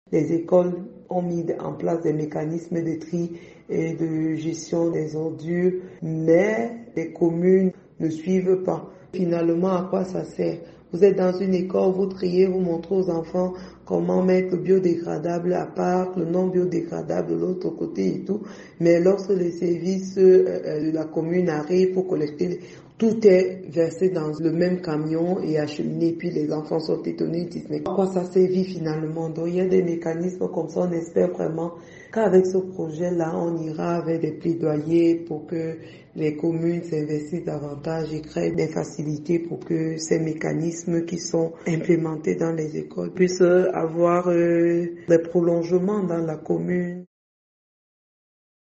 Les écoles ont mis en place des mécanismes de tri et de gestion des ordures, mais les communes ne suivent pas. Finalement, à quoi ça sert? Vous êtes dans une école, vous triez, vous montrez aux enfants comment mettre le biodégradable à part, le non biodégradable de l'autre côté et tout. Mais lorsque les services de la commune arrivent pour collecter, tout est versé dans le même camion et acheminé. Puis les enfants sont étonnés, ils disent mais à quoi ça servit finalement? Donc il y a des mécanismes comme ça, on espère vraiment qu'avec ce projet-là, on ira avec des plaidoyers pour que les communes s'investissent davantage et créent des facilités pour que ces mécanismes qui sont implémentés dans les écoles puissent avoir des prolongements dans la commune.